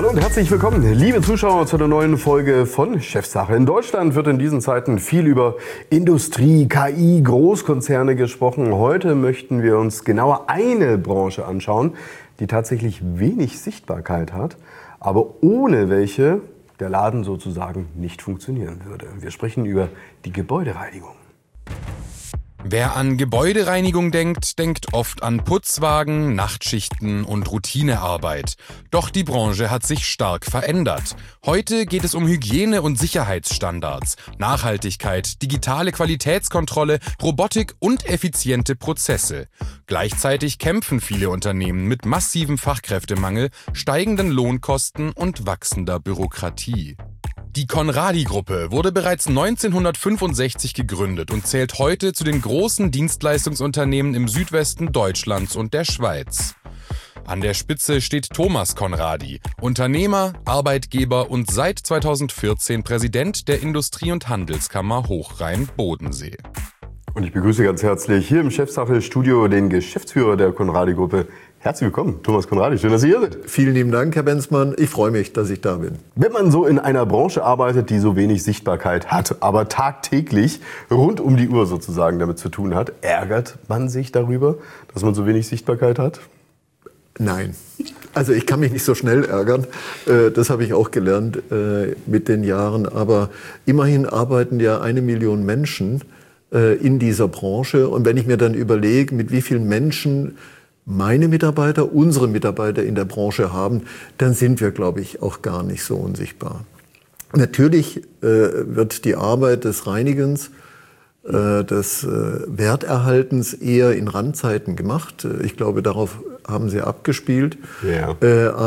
Hallo und herzlich willkommen, liebe Zuschauer, zu einer neuen Folge von Chefsache. In Deutschland wird in diesen Zeiten viel über Industrie, KI, Großkonzerne gesprochen. Heute möchten wir uns genauer eine Branche anschauen, die tatsächlich wenig Sichtbarkeit hat, aber ohne welche der Laden sozusagen nicht funktionieren würde. Wir sprechen über die Gebäudereinigung. Wer an Gebäudereinigung denkt, denkt oft an Putzwagen, Nachtschichten und Routinearbeit. Doch die Branche hat sich stark verändert. Heute geht es um Hygiene- und Sicherheitsstandards, Nachhaltigkeit, digitale Qualitätskontrolle, Robotik und effiziente Prozesse. Gleichzeitig kämpfen viele Unternehmen mit massivem Fachkräftemangel, steigenden Lohnkosten und wachsender Bürokratie. Die Conradi-Gruppe wurde bereits 1965 gegründet und zählt heute zu den großen Dienstleistungsunternehmen im Südwesten Deutschlands und der Schweiz. An der Spitze steht Thomas Conradi, Unternehmer, Arbeitgeber und seit 2014 Präsident der Industrie- und Handelskammer Hochrhein-Bodensee. Und ich begrüße ganz herzlich hier im Chefsache-Studio den Geschäftsführer der Conradi-Gruppe. Herzlich willkommen, Thomas Conradi. Schön, dass Sie hier sind. Vielen lieben Dank, Herr Benzmann. Ich freue mich, dass ich da bin. Wenn man so in einer Branche arbeitet, die so wenig Sichtbarkeit hat, aber tagtäglich rund um die Uhr sozusagen damit zu tun hat, ärgert man sich darüber, dass man so wenig Sichtbarkeit hat? Nein. Also ich kann mich nicht so schnell ärgern. Das habe ich auch gelernt mit den Jahren. Aber immerhin arbeiten ja 1 Million Menschen in dieser Branche. Und wenn ich mir dann überlege, mit wie vielen Menschen meine Mitarbeiter, unsere Mitarbeiter in der Branche haben, dann sind wir, glaube ich, auch gar nicht so unsichtbar. Natürlich wird die Arbeit des Reinigens, des Werterhaltens eher in Randzeiten gemacht. Ich glaube, darauf haben Sie abgespielt. Ja.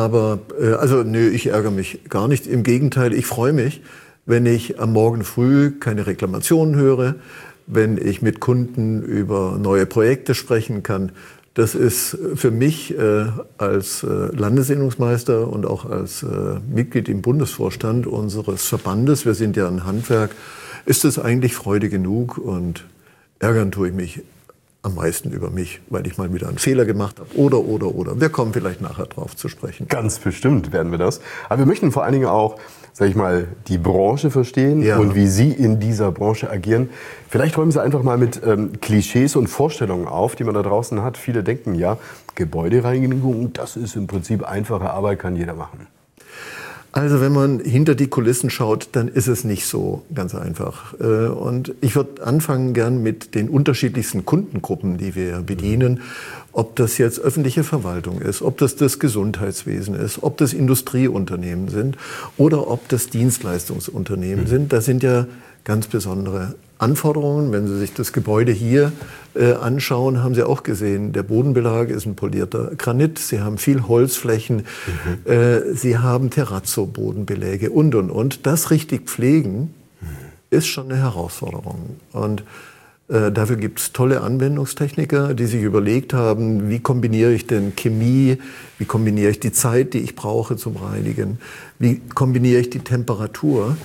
Ich ärgere mich gar nicht. Im Gegenteil, ich freue mich, wenn ich am Morgen früh keine Reklamationen höre, wenn ich mit Kunden über neue Projekte sprechen kann. Das ist für mich als Landesinnungsmeister und auch als Mitglied im Bundesvorstand unseres Verbandes, wir sind ja ein Handwerk, ist es eigentlich Freude genug, und ärgern tue ich mich am meisten über mich, weil ich mal wieder einen Fehler gemacht habe oder. Wir kommen vielleicht nachher drauf zu sprechen. Ganz bestimmt werden wir das. Aber wir möchten vor allen Dingen auch, sag ich mal, die Branche verstehen, ja, und wie Sie in dieser Branche agieren. Vielleicht räumen Sie einfach mal mit Klischees und Vorstellungen auf, die man da draußen hat. Viele denken ja, Gebäudereinigung, das ist im Prinzip einfache Arbeit, kann jeder machen. Also wenn man hinter die Kulissen schaut, dann ist es nicht so ganz einfach. Und ich würde anfangen gern mit den unterschiedlichsten Kundengruppen, die wir bedienen. Ob das jetzt öffentliche Verwaltung ist, ob das das Gesundheitswesen ist, ob das Industrieunternehmen sind oder ob das Dienstleistungsunternehmen sind. Das sind ja ganz besondere Anforderungen. Wenn Sie sich das Gebäude hier anschauen, haben Sie auch gesehen, der Bodenbelag ist ein polierter Granit. Sie haben viel Holzflächen. Sie haben Terrazzo-Bodenbeläge und. Das richtig pflegen ist schon eine Herausforderung. Und dafür gibt es tolle Anwendungstechniker, die sich überlegt haben, wie kombiniere ich denn Chemie, wie kombiniere ich die Zeit, die ich brauche zum Reinigen, wie kombiniere ich die Temperatur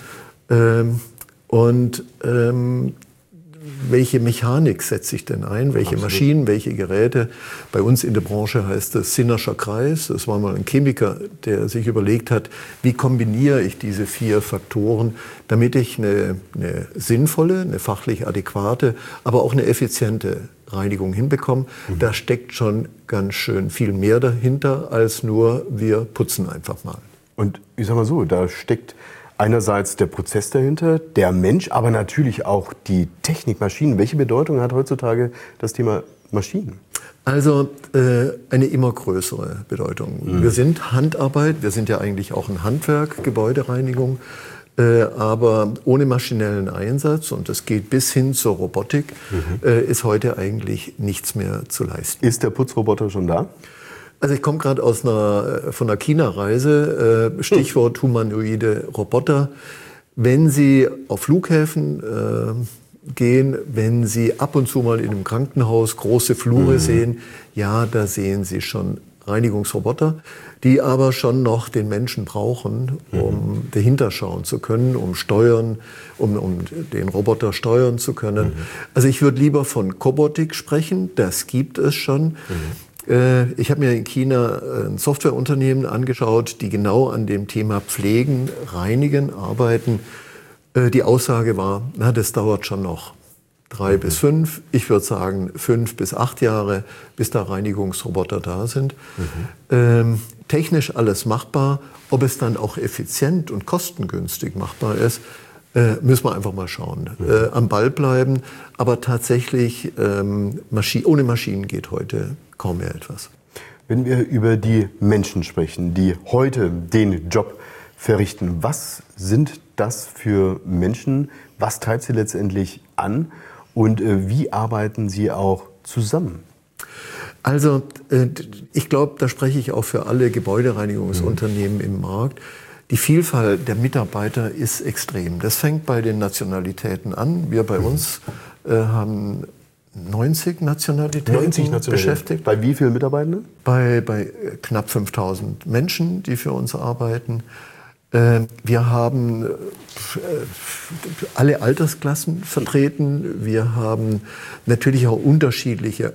welche Mechanik setze ich denn ein, welche Maschinen, welche Geräte. Bei uns in der Branche heißt das Sinnerscher Kreis. Das war mal ein Chemiker, der sich überlegt hat, wie kombiniere ich diese 4 Faktoren, damit ich eine sinnvolle, eine fachlich adäquate, aber auch eine effiziente Reinigung hinbekomme. Da steckt schon ganz schön viel mehr dahinter, als nur wir putzen einfach mal. Und ich sag mal so, da steckt einerseits der Prozess dahinter, der Mensch, aber natürlich auch die Technik, Maschinen. Welche Bedeutung hat heutzutage das Thema Maschinen? Also eine immer größere Bedeutung. Wir sind Handarbeit, wir sind ja eigentlich auch ein Handwerk, Gebäudereinigung, aber ohne maschinellen Einsatz, und das geht bis hin zur Robotik, ist heute eigentlich nichts mehr zu leisten. Ist der Putzroboter schon da? Also ich komme gerade von einer China-Reise, Stichwort humanoide Roboter. Wenn Sie auf Flughäfen gehen, wenn Sie ab und zu mal in einem Krankenhaus große Flure sehen, ja, da sehen Sie schon Reinigungsroboter, die aber schon noch den Menschen brauchen, um dahinter schauen zu können, um den Roboter steuern zu können. Also ich würde lieber von Kobotik sprechen, das gibt es schon. Ich habe mir in China ein Softwareunternehmen angeschaut, die genau an dem Thema Pflegen, Reinigen arbeiten. Die Aussage war, das dauert schon noch 3 bis 5, ich würde sagen 5 bis 8 Jahre, bis da Reinigungsroboter da sind. Technisch alles machbar, ob es dann auch effizient und kostengünstig machbar ist, müssen wir einfach mal schauen. Am Ball bleiben, aber tatsächlich ohne Maschinen geht heute kaum mehr etwas. Wenn wir über die Menschen sprechen, die heute den Job verrichten, was sind das für Menschen? Was treibt sie letztendlich an? Und wie arbeiten sie auch zusammen? Also ich glaube, da spreche ich auch für alle Gebäudereinigungsunternehmen im Markt. Die Vielfalt der Mitarbeiter ist extrem. Das fängt bei den Nationalitäten an. Wir bei uns haben 90 Nationalitäten beschäftigt. Bei wie vielen Mitarbeitenden? Bei knapp 5000 Menschen, die für uns arbeiten. Wir haben alle Altersklassen vertreten. Wir haben natürlich auch unterschiedliche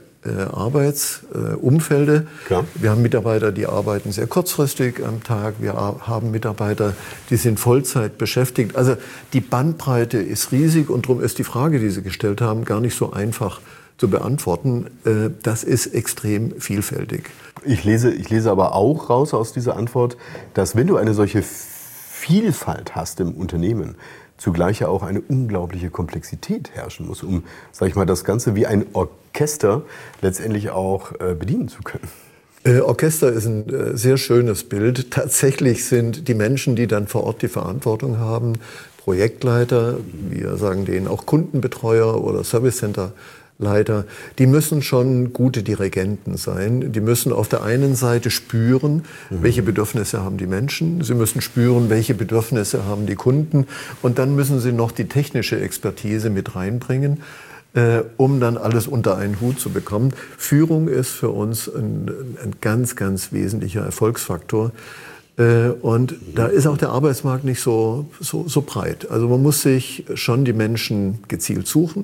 Arbeitsumfelder. Wir haben Mitarbeiter, die arbeiten sehr kurzfristig am Tag. Wir haben Mitarbeiter, die sind Vollzeit beschäftigt. Also die Bandbreite ist riesig und darum ist die Frage, die Sie gestellt haben, gar nicht so einfach zu beantworten. Das ist extrem vielfältig. Ich lese aber auch raus aus dieser Antwort, dass wenn du eine solche Vielfalt hast im Unternehmen, zugleich ja auch eine unglaubliche Komplexität herrschen muss, um, sag ich mal, das Ganze wie ein Orchester letztendlich auch bedienen zu können. Orchester ist ein sehr schönes Bild. Tatsächlich sind die Menschen, die dann vor Ort die Verantwortung haben, Projektleiter, wir sagen denen auch Kundenbetreuer oder Service Center Leiter, die müssen schon gute Dirigenten sein. Die müssen auf der einen Seite spüren, welche Bedürfnisse haben die Menschen. Sie müssen spüren, welche Bedürfnisse haben die Kunden. Und dann müssen sie noch die technische Expertise mit reinbringen, um dann alles unter einen Hut zu bekommen. Führung ist für uns ein ganz, ganz wesentlicher Erfolgsfaktor. Und da ist auch der Arbeitsmarkt nicht so breit. Also man muss sich schon die Menschen gezielt suchen.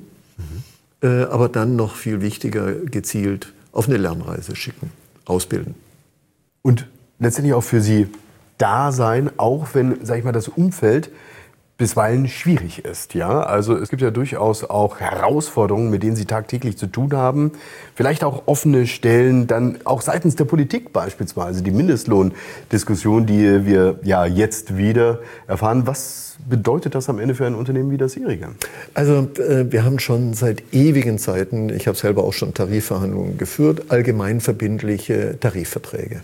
Aber dann noch viel wichtiger gezielt auf eine Lernreise schicken, ausbilden. Und letztendlich auch für sie da sein, auch wenn, sag ich mal, das Umfeld bisweilen schwierig ist. Ja? Also es gibt ja durchaus auch Herausforderungen, mit denen Sie tagtäglich zu tun haben. Vielleicht auch offene Stellen, dann auch seitens der Politik beispielsweise, die Mindestlohndiskussion, die wir ja jetzt wieder erfahren. Was bedeutet das am Ende für ein Unternehmen wie das Ihrige? Also wir haben schon seit ewigen Zeiten, ich habe selber auch schon Tarifverhandlungen geführt, allgemeinverbindliche Tarifverträge.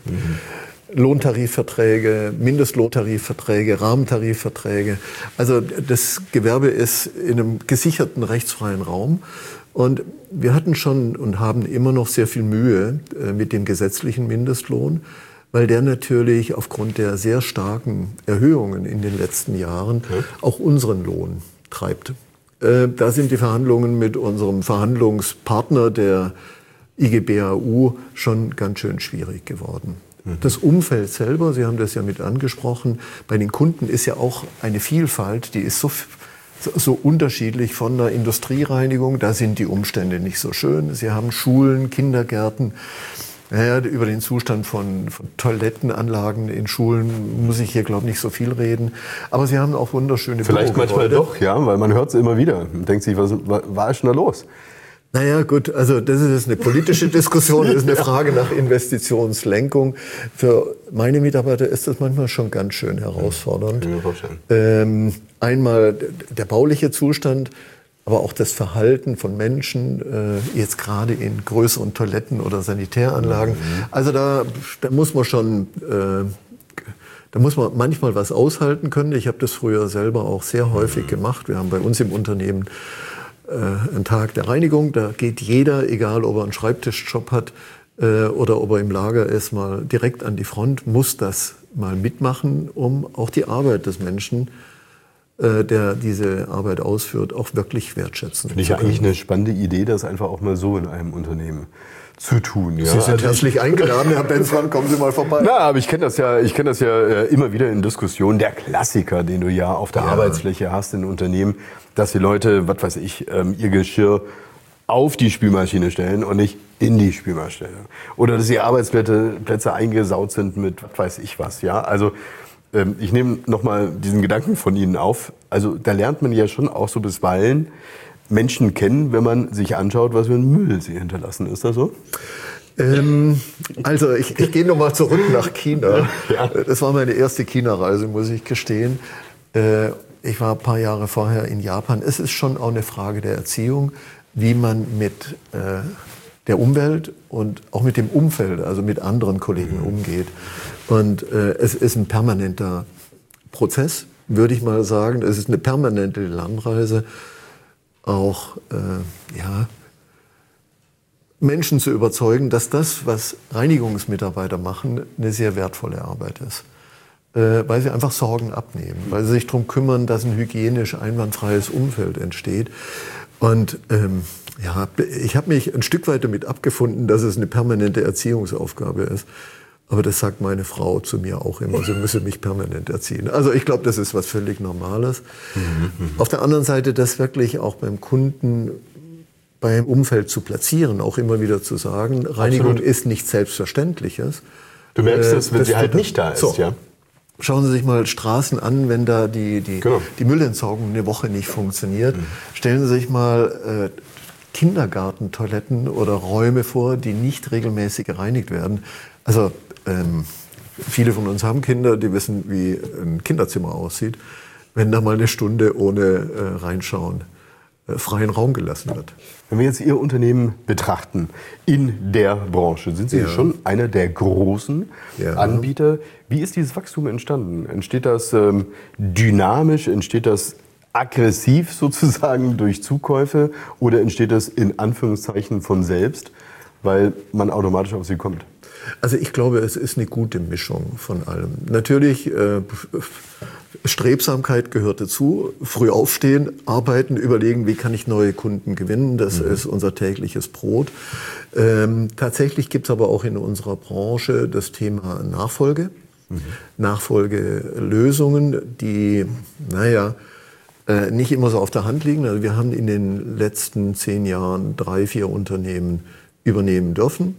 Lohntarifverträge, Mindestlohntarifverträge, Rahmentarifverträge. Also das Gewerbe ist in einem gesicherten rechtsfreien Raum. Und wir hatten schon und haben immer noch sehr viel Mühe mit dem gesetzlichen Mindestlohn, weil der natürlich aufgrund der sehr starken Erhöhungen in den letzten Jahren auch unseren Lohn treibt. Da sind die Verhandlungen mit unserem Verhandlungspartner, der IG BAU, schon ganz schön schwierig geworden. Das Umfeld selber, Sie haben das ja mit angesprochen, bei den Kunden ist ja auch eine Vielfalt, die ist so unterschiedlich von der Industriereinigung, da sind die Umstände nicht so schön. Sie haben Schulen, Kindergärten, über den Zustand von Toilettenanlagen in Schulen muss ich hier, glaube ich, nicht so viel reden. Aber Sie haben auch wunderschöne Vielleicht manchmal doch, ja, weil man hört es immer wieder und denkt sich, was ist denn da los? Naja, gut, also das ist eine politische Diskussion, das ist eine Frage nach Investitionslenkung. Für meine Mitarbeiter ist das manchmal schon ganz schön herausfordernd. Einmal der bauliche Zustand, aber auch das Verhalten von Menschen, jetzt gerade in größeren Toiletten oder Sanitäranlagen. Also da muss man schon, da muss man manchmal was aushalten können. Ich habe das früher selber auch sehr häufig gemacht. Wir haben bei uns im Unternehmen einen Tag der Reinigung. Da geht jeder, egal ob er einen Schreibtischjob hat oder ob er im Lager ist, mal direkt an die Front, muss das mal mitmachen, um auch die Arbeit des Menschen, der diese Arbeit ausführt, auch wirklich wertschätzen zu können. Finde ich eigentlich eine spannende Idee, das einfach auch mal so in einem Unternehmen zu tun. Ja? Sie sind herzlich eingeladen, Herr Benzmann, kommen Sie mal vorbei. Na, aber ich kenne das ja immer wieder in Diskussionen. Der Klassiker, den du ja auf der Arbeitsfläche hast in Unternehmen, dass die Leute, was weiß ich, ihr Geschirr auf die Spülmaschine stellen und nicht in die Spülmaschine. Oder dass die Arbeitsplätze eingesaut sind mit was weiß ich was. Ja? Also ich nehme nochmal diesen Gedanken von Ihnen auf. Also da lernt man ja schon auch so bisweilen Menschen kennen, wenn man sich anschaut, was für einen Müll sie hinterlassen. Ist das so? Also ich gehe nochmal zurück nach China. Ja. Das war meine erste China-Reise, muss ich gestehen. Ich war ein paar Jahre vorher in Japan. Es ist schon auch eine Frage der Erziehung, wie man mit der Umwelt und auch mit dem Umfeld, also mit anderen Kollegen umgeht. Und es ist ein permanenter Prozess, würde ich mal sagen. Es ist eine permanente Lernreise, auch Menschen zu überzeugen, dass das, was Reinigungsmitarbeiter machen, eine sehr wertvolle Arbeit ist. Weil sie einfach Sorgen abnehmen, weil sie sich darum kümmern, dass ein hygienisch einwandfreies Umfeld entsteht. Und ich habe mich ein Stück weit damit abgefunden, dass es eine permanente Erziehungsaufgabe ist. Aber das sagt meine Frau zu mir auch immer, sie müsse mich permanent erziehen. Also ich glaube, das ist was völlig Normales. Auf der anderen Seite, das wirklich auch beim Kunden, beim Umfeld zu platzieren, auch immer wieder zu sagen, Reinigung ist nichts Selbstverständliches. Du merkst es, wenn sie halt nicht da ist, so. Ja. Schauen Sie sich mal Straßen an, wenn da die Müllentsorgung eine Woche nicht funktioniert. Stellen Sie sich mal Kindergartentoiletten oder Räume vor, die nicht regelmäßig gereinigt werden. Also viele von uns haben Kinder, die wissen, wie ein Kinderzimmer aussieht, wenn da mal eine Stunde ohne Reinschauen freien Raum gelassen wird. Wenn wir jetzt Ihr Unternehmen betrachten, in der Branche, sind Sie schon einer der großen Anbieter. Wie ist dieses Wachstum entstanden? Entsteht das dynamisch, entsteht das aggressiv sozusagen durch Zukäufe oder entsteht das in Anführungszeichen von selbst, weil man automatisch auf Sie kommt? Also ich glaube, es ist eine gute Mischung von allem. Natürlich, Strebsamkeit gehört dazu. Früh aufstehen, arbeiten, überlegen, wie kann ich neue Kunden gewinnen. Das ist unser tägliches Brot. Tatsächlich gibt es aber auch in unserer Branche das Thema Nachfolge. Nachfolgelösungen, die, nicht immer so auf der Hand liegen. Also wir haben in den letzten 10 Jahren 3, 4 Unternehmen übernehmen dürfen.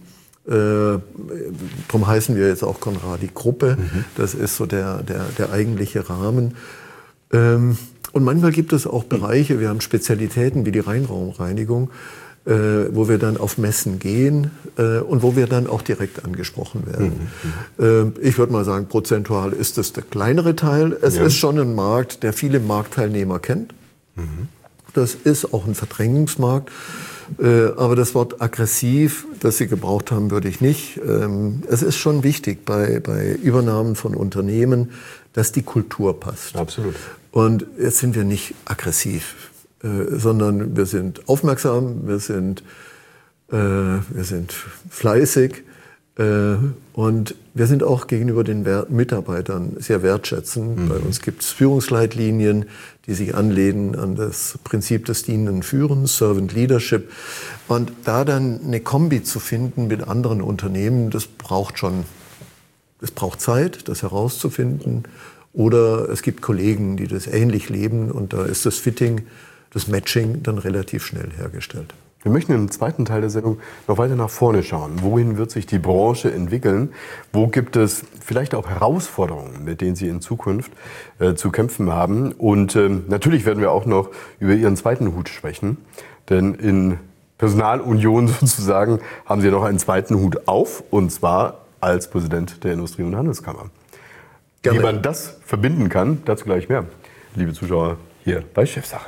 Darum heißen wir jetzt auch Conradi Gruppe. Das ist so der eigentliche Rahmen. Und manchmal gibt es auch Bereiche, wir haben Spezialitäten wie die Reinraumreinigung, wo wir dann auf Messen gehen und wo wir dann auch direkt angesprochen werden. Ich würde mal sagen, prozentual ist es der kleinere Teil. Es ist schon ein Markt, der viele Marktteilnehmer kennt. Das ist auch ein Verdrängungsmarkt. Aber das Wort aggressiv, das Sie gebraucht haben, würde ich nicht. Es ist schon wichtig bei Übernahmen von Unternehmen, dass die Kultur passt. Absolut. Und jetzt sind wir nicht aggressiv, sondern wir sind aufmerksam, wir sind fleißig und wir sind auch gegenüber den Mitarbeitern sehr wertschätzend. Bei uns gibt es Führungsleitlinien, die sich anlehnen an das Prinzip des dienenden Führens, Servant Leadership. Und da dann eine Kombi zu finden mit anderen Unternehmen, das braucht Zeit, das herauszufinden. Oder es gibt Kollegen, die das ähnlich leben und da ist das Fitting, das Matching dann relativ schnell hergestellt. Wir möchten im zweiten Teil der Sendung noch weiter nach vorne schauen. Wohin wird sich die Branche entwickeln? Wo gibt es vielleicht auch Herausforderungen, mit denen Sie in Zukunft zu kämpfen haben? Und natürlich werden wir auch noch über Ihren zweiten Hut sprechen. Denn in Personalunion sozusagen haben Sie noch einen zweiten Hut auf. Und zwar als Präsident der Industrie- und Handelskammer. Gerne. Wie man das verbinden kann, dazu gleich mehr. Liebe Zuschauer, hier bei Chefsache.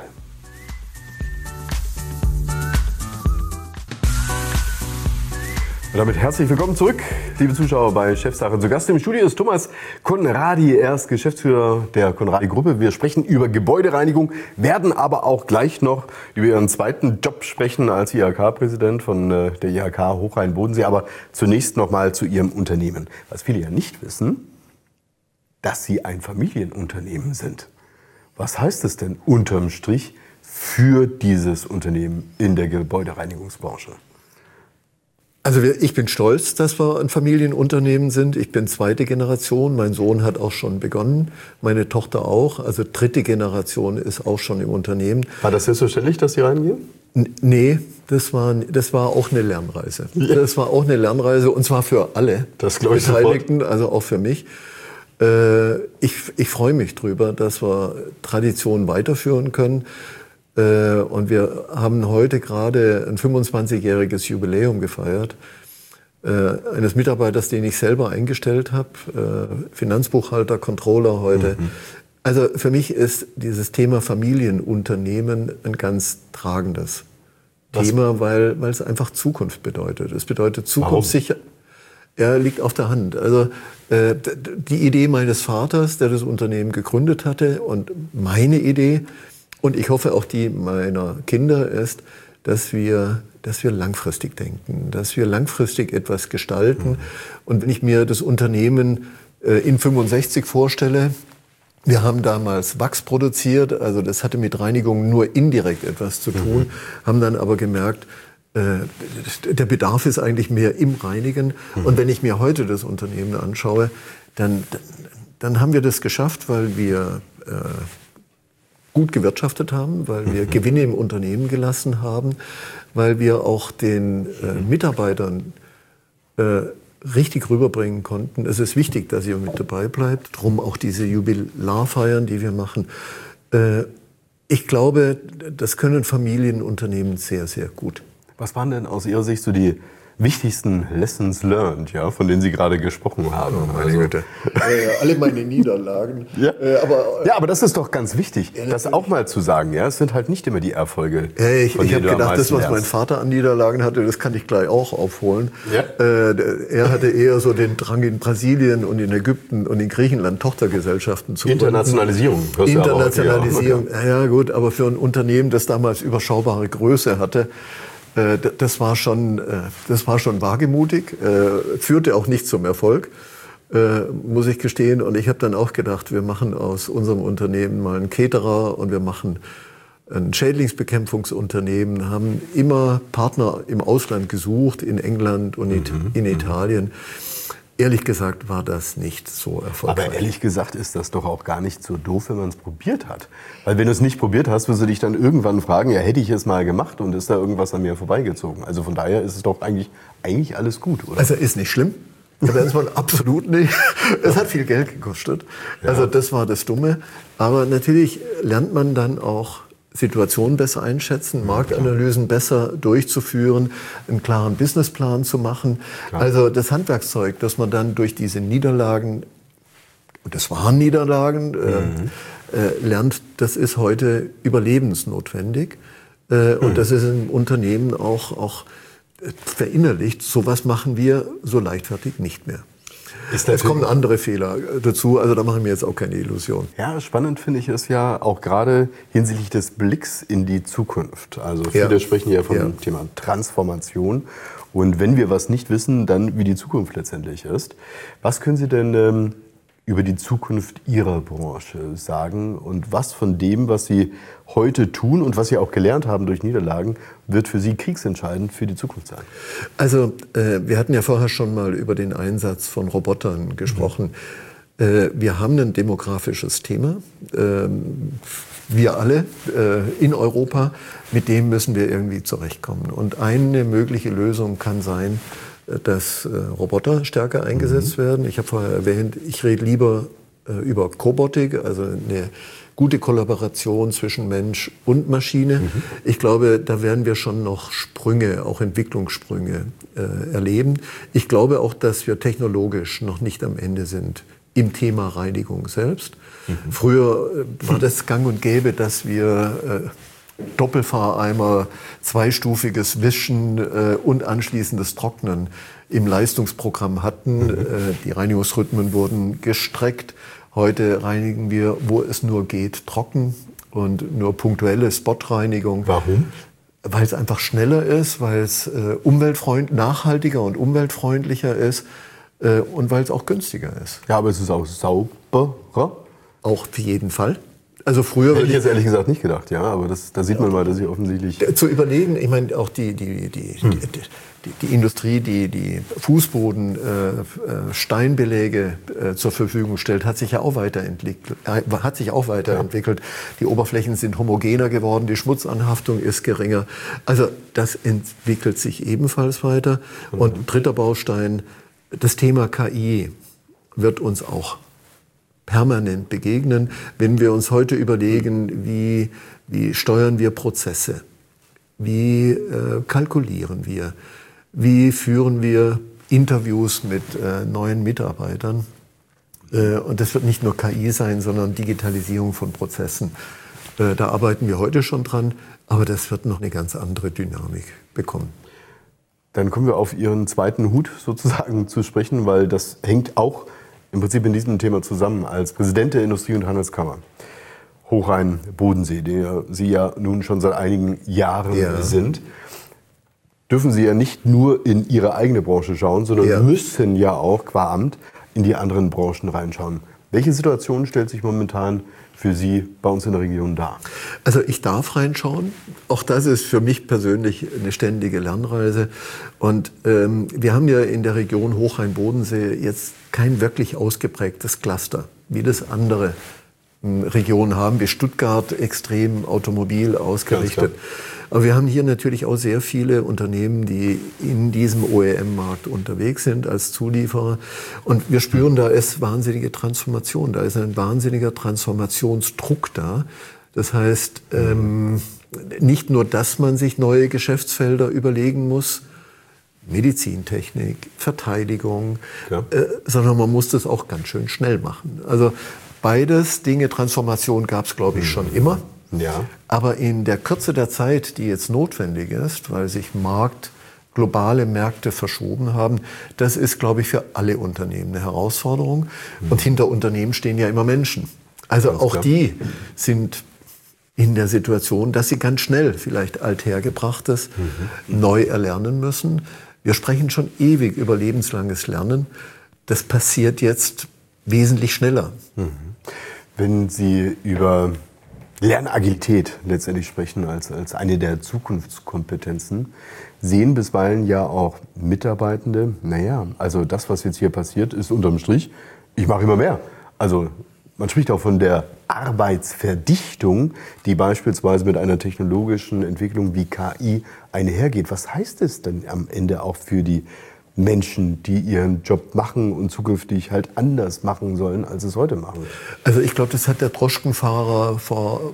Und damit herzlich willkommen zurück, liebe Zuschauer bei Chefsache. Zu Gast im Studio ist Thomas Conradi, er ist Geschäftsführer der Conradi Gruppe. Wir sprechen über Gebäudereinigung, werden aber auch gleich noch über Ihren zweiten Job sprechen als IHK-Präsident von der IHK Hochrhein-Bodensee. Aber zunächst noch mal zu Ihrem Unternehmen. Was viele ja nicht wissen, dass Sie ein Familienunternehmen sind. Was heißt es denn unterm Strich für dieses Unternehmen in der Gebäudereinigungsbranche? Also ich bin stolz, dass wir ein Familienunternehmen sind. Ich bin zweite Generation. Mein Sohn hat auch schon begonnen, meine Tochter auch. Also dritte Generation ist auch schon im Unternehmen. War das selbstverständlich, dass Sie reingehen? Nee, das war auch eine Lernreise. Ja. Das war auch eine Lernreise und zwar für alle Beteiligten, also auch für mich. Ich freue mich drüber, dass wir Tradition weiterführen können. Und wir haben heute gerade ein 25-jähriges Jubiläum gefeiert. Eines Mitarbeiters, den ich selber eingestellt habe, Finanzbuchhalter, Controller heute. Mhm. Also für mich ist dieses Thema Familienunternehmen ein ganz tragendes Thema, weil es einfach Zukunft bedeutet. Es bedeutet zukunftssicher. Er liegt auf der Hand. Also die Idee meines Vaters, der das Unternehmen gegründet hatte, und meine Idee, und ich hoffe auch die meiner Kinder, ist, dass wir langfristig denken, dass wir langfristig etwas gestalten. Mhm. Und wenn ich mir das Unternehmen in 65 vorstelle, wir haben damals Wachs produziert, also das hatte mit Reinigung nur indirekt etwas zu tun, haben dann aber gemerkt, der Bedarf ist eigentlich mehr im Reinigen. Mhm. Und wenn ich mir heute das Unternehmen anschaue, dann haben wir das geschafft, weil wir gut gewirtschaftet haben, weil wir Gewinne im Unternehmen gelassen haben, weil wir auch den Mitarbeitern richtig rüberbringen konnten. Es ist wichtig, dass ihr mit dabei bleibt. Drum auch diese Jubilarfeiern, die wir machen. Ich glaube, das können Familienunternehmen sehr, sehr gut. Was waren denn aus Ihrer Sicht so die wichtigsten Lessons learned, ja, von denen Sie gerade gesprochen haben? Oh, meine Güte. Alle meine Niederlagen. Ja. Aber das ist doch ganz wichtig, das auch mal zu sagen. Ja, es sind halt nicht immer die Erfolge. Ich habe gedacht, das, was mein Vater an Niederlagen hatte, das kann ich gleich auch aufholen. Ja. Er hatte eher so den Drang, in Brasilien und in Ägypten und in Griechenland Tochtergesellschaften zu gründen. Internationalisierung. Ja gut, aber für ein Unternehmen, das damals überschaubare Größe hatte, das war schon wagemutig, führte auch nicht zum Erfolg, muss ich gestehen. Und ich habe dann auch gedacht, wir machen aus unserem Unternehmen mal einen Caterer und wir machen ein Schädlingsbekämpfungsunternehmen, haben immer Partner im Ausland gesucht, in England und in Italien. Ehrlich gesagt war das nicht so erfolgreich. Aber ehrlich gesagt ist das doch auch gar nicht so doof, wenn man es probiert hat. Weil wenn du es nicht probiert hast, wirst du dich dann irgendwann fragen, ja, hätte ich es mal gemacht und ist da irgendwas an mir vorbeigezogen. Also von daher ist es doch eigentlich alles gut, oder? Also ist nicht schlimm. Aber erstmal absolut nicht. Es hat viel Geld gekostet. Ja. Also das war das Dumme. Aber natürlich lernt man dann auch Situationen besser einschätzen, Marktanalysen besser durchzuführen, einen klaren Businessplan zu machen. Klar. Also das Handwerkszeug, das man dann durch diese Niederlagen, und das waren Niederlagen, lernt, das ist heute überlebensnotwendig. Und das ist im Unternehmen auch verinnerlicht. Sowas machen wir so leichtfertig nicht mehr. Es kommen andere Fehler dazu, also da mache ich mir jetzt auch keine Illusion. Ja, spannend finde ich es ja auch gerade hinsichtlich des Blicks in die Zukunft. Also viele sprechen ja vom Thema Transformation. Und wenn wir was nicht wissen, dann wie die Zukunft letztendlich ist. Was können Sie denn über die Zukunft Ihrer Branche sagen? Und was von dem, was Sie heute tun und was Sie auch gelernt haben durch Niederlagen, wird für Sie kriegsentscheidend für die Zukunft sein? Also wir hatten ja vorher schon mal über den Einsatz von Robotern gesprochen. Wir haben ein demografisches Thema. Wir alle in Europa, mit dem müssen wir irgendwie zurechtkommen. Und eine mögliche Lösung kann sein, dass Roboter stärker eingesetzt werden. Ich habe vorher erwähnt, ich rede lieber über Cobotik, also eine gute Kollaboration zwischen Mensch und Maschine. Ich glaube, da werden wir schon noch Sprünge, auch Entwicklungssprünge erleben. Ich glaube auch, dass wir technologisch noch nicht am Ende sind im Thema Reinigung selbst. Früher war das gang und gäbe, dass wir Doppelfahreimer, zweistufiges Wischen und anschließendes Trocknen im Leistungsprogramm hatten. Die Reinigungsrhythmen wurden gestreckt. Heute reinigen wir, wo es nur geht, trocken und nur punktuelle Spotreinigung. Warum? Weil es einfach schneller ist, weil es nachhaltiger und umweltfreundlicher ist und weil es auch günstiger ist. Ja, aber es ist auch sauberer. Auch auf jeden Fall. Also früher hätte ich jetzt ehrlich gesagt nicht gedacht, ja, aber da sieht man mal, dass ich offensichtlich... Zu überlegen, ich meine auch die Industrie, die Fußboden, Steinbeläge zur Verfügung stellt, hat sich ja auch weiterentwickelt. Die Oberflächen sind homogener geworden, die Schmutzanhaftung ist geringer. Also das entwickelt sich ebenfalls weiter. Und dritter Baustein, das Thema KI wird uns auch permanent begegnen, wenn wir uns heute überlegen, wie steuern wir Prozesse, wie kalkulieren wir, wie führen wir Interviews mit neuen Mitarbeitern. Und das wird nicht nur KI sein, sondern Digitalisierung von Prozessen. Da arbeiten wir heute schon dran, aber das wird noch eine ganz andere Dynamik bekommen. Dann kommen wir auf Ihren zweiten Hut sozusagen zu sprechen, weil das hängt auch im Prinzip in diesem Thema zusammen. Als Präsident der Industrie- und Handelskammer Hochrhein-Bodensee, der Sie ja nun schon seit einigen Jahren sind, dürfen Sie ja nicht nur in Ihre eigene Branche schauen, sondern müssen ja auch qua Amt in die anderen Branchen reinschauen. Welche Situation stellt sich momentan für Sie bei uns in der Region dar? Also ich darf reinschauen. Auch das ist für mich persönlich eine ständige Lernreise. Und wir haben ja in der Region Hochrhein-Bodensee jetzt kein wirklich ausgeprägtes Cluster, wie das andere Regionen haben, wie Stuttgart extrem automobil ausgerichtet. Aber wir haben hier natürlich auch sehr viele Unternehmen, die in diesem OEM-Markt unterwegs sind als Zulieferer. Und wir spüren, da ist wahnsinnige Transformation, da ist ein wahnsinniger Transformationsdruck da. Das heißt, nicht nur, dass man sich neue Geschäftsfelder überlegen muss, Medizintechnik, Verteidigung, sondern man muss das auch ganz schön schnell machen. Also beides Dinge, Transformation gab es, glaube ich, schon immer. Ja. Aber in der Kürze der Zeit, die jetzt notwendig ist, weil sich globale Märkte verschoben haben, das ist, glaube ich, für alle Unternehmen eine Herausforderung. Und hinter Unternehmen stehen ja immer Menschen. Also ganz auch klar. Die sind in der Situation, dass sie ganz schnell vielleicht Althergebrachtes neu erlernen müssen. Wir sprechen schon ewig über lebenslanges Lernen. Das passiert jetzt wesentlich schneller. Wenn Sie über Lernagilität letztendlich sprechen als eine der Zukunftskompetenzen, sehen bisweilen ja auch Mitarbeitende, also das, was jetzt hier passiert, ist unterm Strich, ich mache immer mehr. Also man spricht auch von der Arbeitsverdichtung, die beispielsweise mit einer technologischen Entwicklung wie KI einhergeht. Was heißt es denn am Ende auch für die Menschen, die ihren Job machen und zukünftig halt anders machen sollen, als es heute machen? Also ich glaube, das hat der Droschkenfahrer vor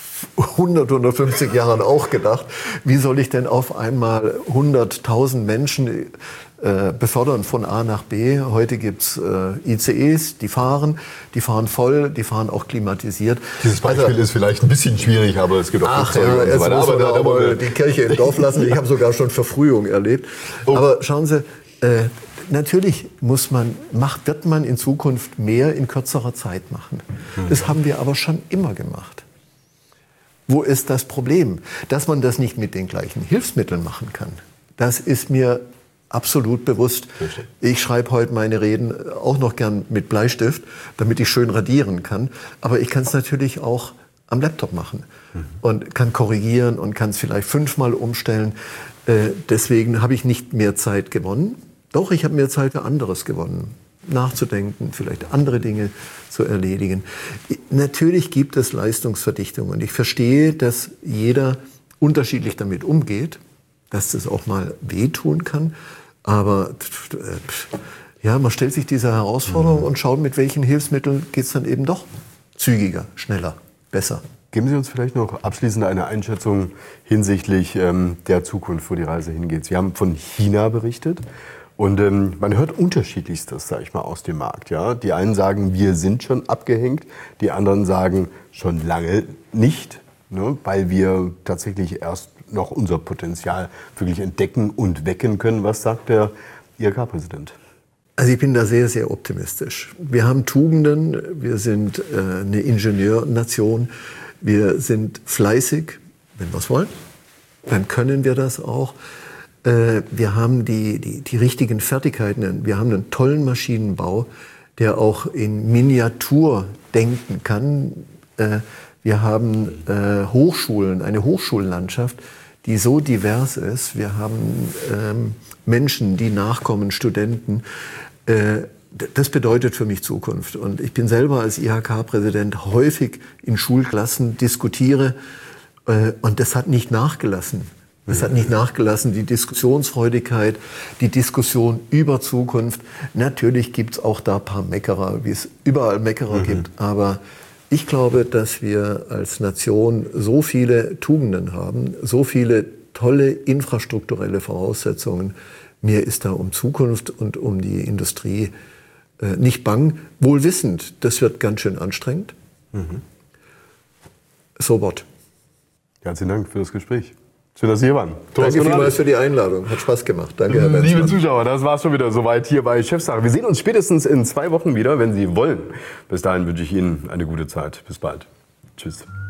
150 Jahren auch gedacht. Wie soll ich denn auf einmal 100.000 Menschen befördern von A nach B? Heute gibt's ICEs, die fahren voll, die fahren auch klimatisiert. Dieses Beispiel ist vielleicht ein bisschen schwierig, aber es gibt auch Flugzeuge und so weiter. Aber die Kirche im Dorf lassen. Ich habe sogar schon Verfrühung erlebt. Aber schauen Sie, natürlich wird man in Zukunft mehr in kürzerer Zeit machen. Das haben wir aber schon immer gemacht. Wo ist das Problem? Dass man das nicht mit den gleichen Hilfsmitteln machen kann, das ist mir absolut bewusst. Richtig. Ich schreibe heute meine Reden auch noch gern mit Bleistift, damit ich schön radieren kann. Aber ich kann es natürlich auch am Laptop machen und kann korrigieren und kann es vielleicht 5-mal umstellen. Deswegen habe ich nicht mehr Zeit gewonnen. Doch, ich habe mehr Zeit für anderes gewonnen. Nachzudenken, vielleicht andere Dinge zu erledigen. Natürlich gibt es Leistungsverdichtung und ich verstehe, dass jeder unterschiedlich damit umgeht, dass das auch mal wehtun kann. Aber man stellt sich dieser Herausforderung und schaut, mit welchen Hilfsmitteln geht es dann eben doch zügiger, schneller, besser. Geben Sie uns vielleicht noch abschließend eine Einschätzung hinsichtlich der Zukunft, wo die Reise hingeht. Sie haben von China berichtet. Und man hört Unterschiedlichstes, sage ich mal, aus dem Markt. Ja? Die einen sagen, wir sind schon abgehängt, die anderen sagen, schon lange nicht, ne? Weil wir tatsächlich erst noch unser Potenzial wirklich entdecken und wecken können. Was sagt der IHK-Präsident? Also ich bin da sehr, sehr optimistisch. Wir haben Tugenden, wir sind eine Ingenieurnation, wir sind fleißig, wenn wir es wollen, dann können wir das auch. Wir haben die richtigen Fertigkeiten. Wir haben einen tollen Maschinenbau, der auch in Miniatur denken kann. Wir haben Hochschulen, eine Hochschullandschaft, die so divers ist. Wir haben Menschen, die nachkommen, Studenten. Das bedeutet für mich Zukunft. Und ich bin selber als IHK-Präsident häufig in Schulklassen, diskutiere. Und das hat nicht nachgelassen. Es hat nicht nachgelassen, die Diskussionsfreudigkeit, die Diskussion über Zukunft. Natürlich gibt es auch da ein paar Meckerer, wie es überall Meckerer gibt. Aber ich glaube, dass wir als Nation so viele Tugenden haben, so viele tolle infrastrukturelle Voraussetzungen. Mir ist da um Zukunft und um die Industrie nicht bang. Wohl wissend, das wird ganz schön anstrengend. So what? Herzlichen Dank für das Gespräch. Schön, dass Sie hier waren. Danke vielmals für die Einladung. Hat Spaß gemacht. Danke, Herr Benzmann. Liebe Zuschauer, das war's schon wieder soweit hier bei Chefsache. Wir sehen uns spätestens in 2 Wochen wieder, wenn Sie wollen. Bis dahin wünsche ich Ihnen eine gute Zeit. Bis bald. Tschüss.